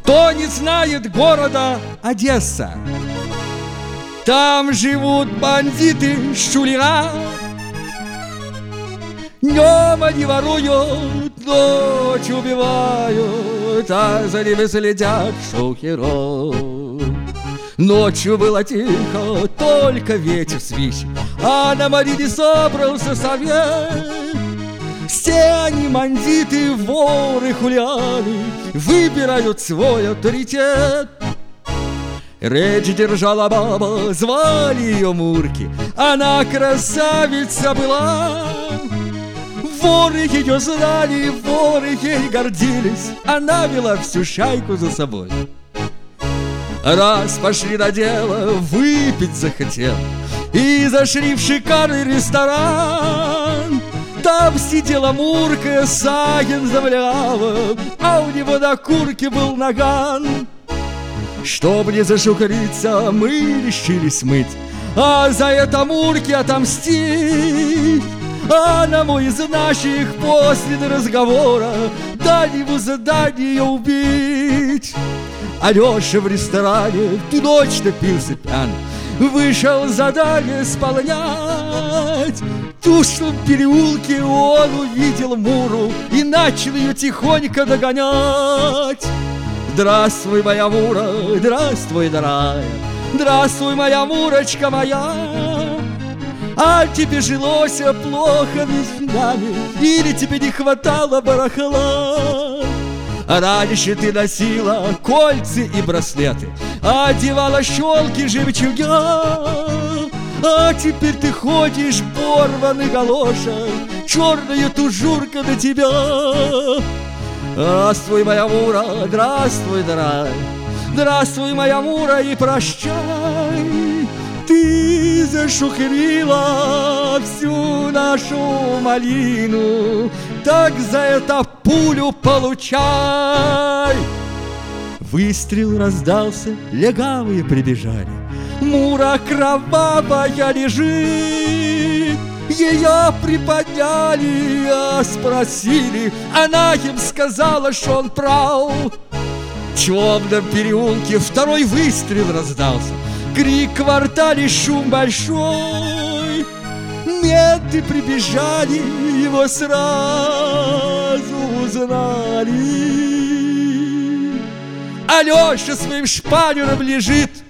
Кто не знает города Одесса? Там живут бандиты шулера. Днем они воруют, ночью убивают, а за ними следят шухеров. Ночью было тихо, только ветер свищет, а на Марине собрался совет. Все они бандиты, воры, хулианы, выбирают свой авторитет. Речь держала баба, звали ее Мурки, она красавица была. Воры ее знали, воры ей гордились, она вела всю шайку за собой. Раз пошли на дело, выпить захотел, и зашли в шикарный ресторан. Там сидела Мурка с Агензавлявым, а у него на курке был наган. Чтоб не зашухариться, мы решили смыть, а за это Мурке отомстить. А на мой из наших после разговора дали ему задание убить. Алеша в ресторане ту ночь напился пьян, вышел задание исполнять. В тушном переулке он увидел Муру и начал ее тихонько догонять. Здравствуй, моя Мура, здравствуй, дорогая, здравствуй, моя Мурочка моя. А тебе жилось плохо веснями, или тебе не хватало барахла? Раньше ты носила кольца и браслеты, одевала щелки, жемчуга. А теперь ты ходишь порванный галошей, черная тужурка на тебя. Здравствуй, моя Мура, здравствуй, дорогая, здравствуй, моя Мура, и прощай. Ты зашухерила всю нашу малину, так за это пулю получай. Выстрел раздался, легавые прибежали. Мура кровавая лежит. Ее приподняли, а спросили, она им сказала, что он прав. В темном переулке второй выстрел раздался, крик в квартале, шум большой. Менты прибежали, его сразу узнали. Алеша своим шпалером лежит,